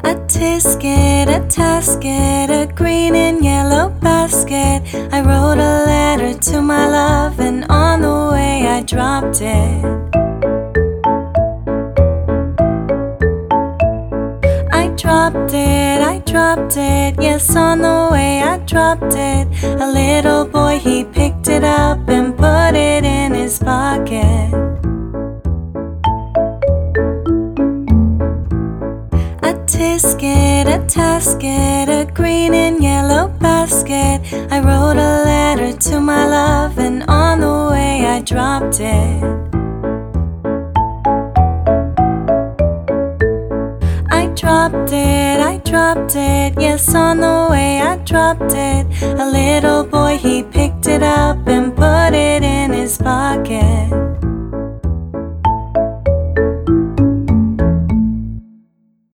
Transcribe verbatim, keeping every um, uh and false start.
A tisket, a tasket, a green and yellow basket. I wrote a letter to my love, and on the way I dropped it. I dropped it, I dropped it, yes, on the way I dropped it. A little boy, he picked it up and put it in his pocket. A tisket, a tasket, a green and yellow basket. I wrote a letter to my love, and on the way I dropped it. I dropped it, I dropped it, yes, on the way I dropped it. A little boy, he picked it up and put it in his pocket.